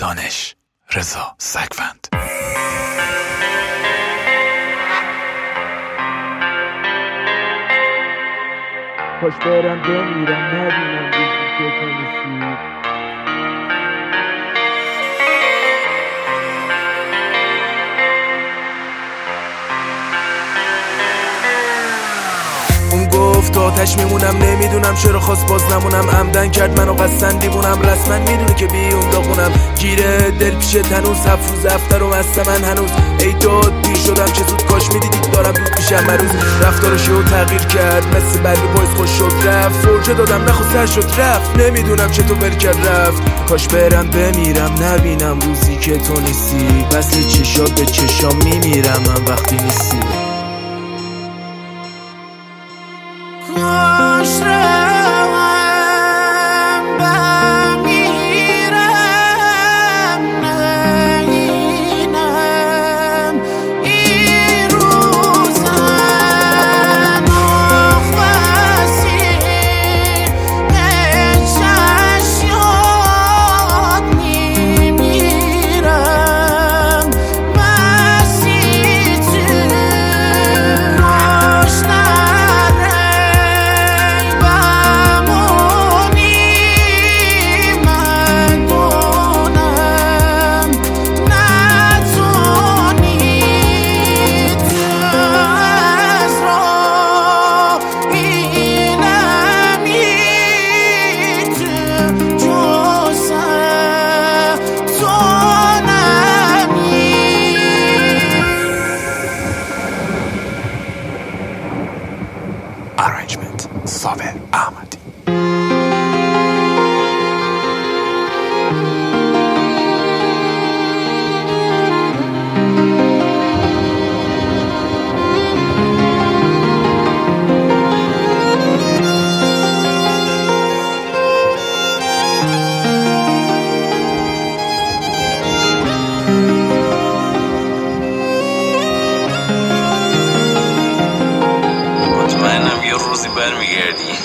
دانش، رضا سگوند. کاش برم بمیرم نبینم روزی که تو نیستی. اون گفت آتش میمونم، نمیدونم چرا خواست باز نمونم. عمدن کرد منو قصدن دیوونم، رسما میدونه که بی اون داغونم. گیره دل پیشه تنوز، 7 روز افتر و مست من هنوز. ای داد پیر شدم چه زود، کاش میدیدید دارم دود میشم مروز. رفتارشو تغییر کرد مثل برگ پایز خوش شد رفت. فرجه دادم نخواست شد رفت، نمیدونم چطور بر کرد رفت. کاش برم بمیرم نبینم روزی که تو نیستی. وصل چشات به چشام میمیرم من وقتی نیستی. کاش روم بمیرم نینم این روزن مخفصی به چشیات میمیرم بسی تو Arrangement صابر احمدی. برمیگردی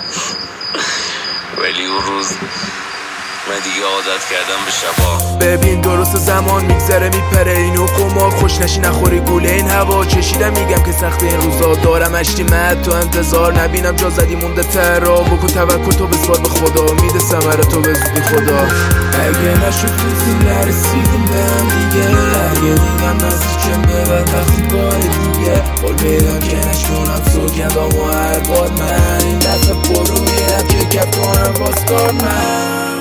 ولی اون روز من دیگه عادت کردم به شبا. ببین درست زمان میگذره میپره اینو قمار، خوش نشی نخوری گوله این هوا. چشیدم میگم که سخت این روزا، دارم اشتی مد تو انتظار. نبینم جا زدی مونده ترا، بکن توکل تو بسپار به خدا. میده ثمره تو به زودی خدا. اگه نشد روزی نرسیدیم به هم دیگه، اگه دیگم نزدیکم به وقتی بار دیگه. قول میدم که نشونم سوگندام و هر بار من این دست پر رو میرم که کف کنم باز کار من.